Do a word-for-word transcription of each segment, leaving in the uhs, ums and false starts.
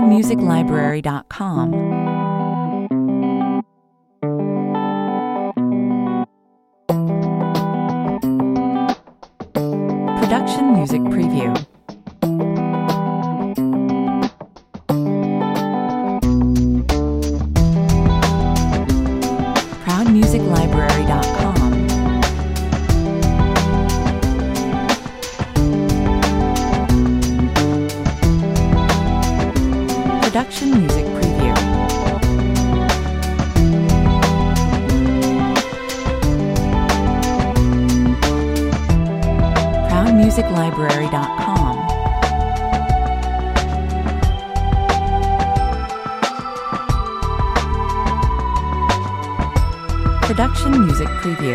proud music library dot com. Production Music Preview. proud music library dot com. Production Music Preview. proud music library dot com. Production Music Preview.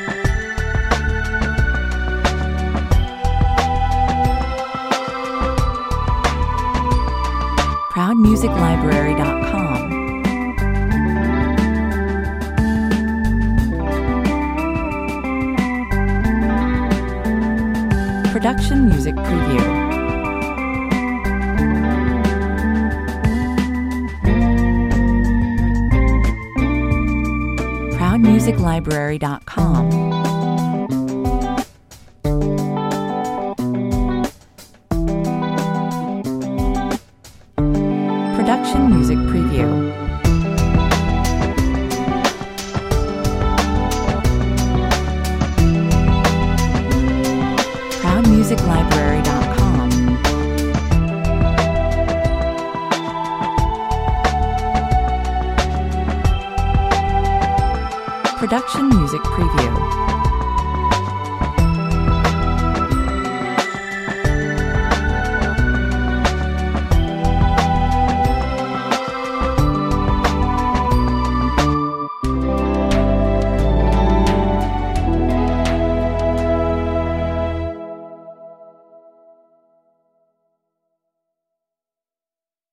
proud music library dot com. Production Music Preview. proud music library dot com. Production Music Preview. proud music library dot com. Production Music Preview.